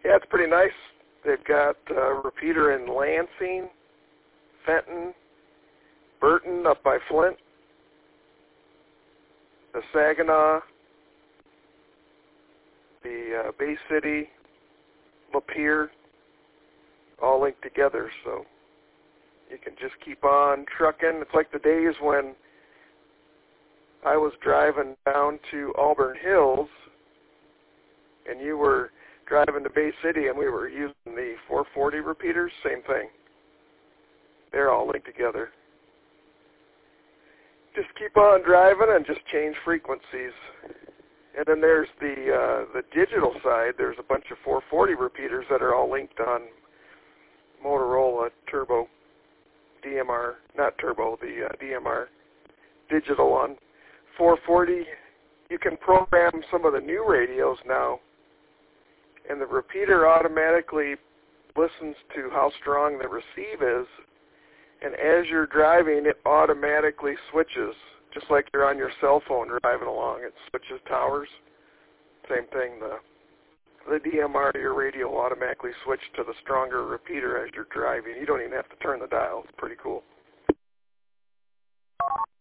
Yeah, it's pretty nice. They've got a repeater in Lansing, Fenton, Burton up by Flint, the Saginaw, the Bay City, Lapeer, all linked together, so you can just keep on trucking. It's like the days when I was driving down to Auburn Hills and you were driving to Bay City and we were using the 440 repeaters, same thing. They're all linked together. Just keep on driving and just change frequencies. And then there's the digital side. There's a bunch of 440 repeaters that are all linked on Motorola Turbo DMR, not Turbo, the DMR digital on 440. You can program some of the new radios now, and the repeater automatically listens to how strong the receive is, and as you're driving, it automatically switches, just like you're on your cell phone driving along. It switches towers. Same thing, the DMR to your radio will automatically switch to the stronger repeater as you're driving. You don't even have to turn the dial. It's pretty cool.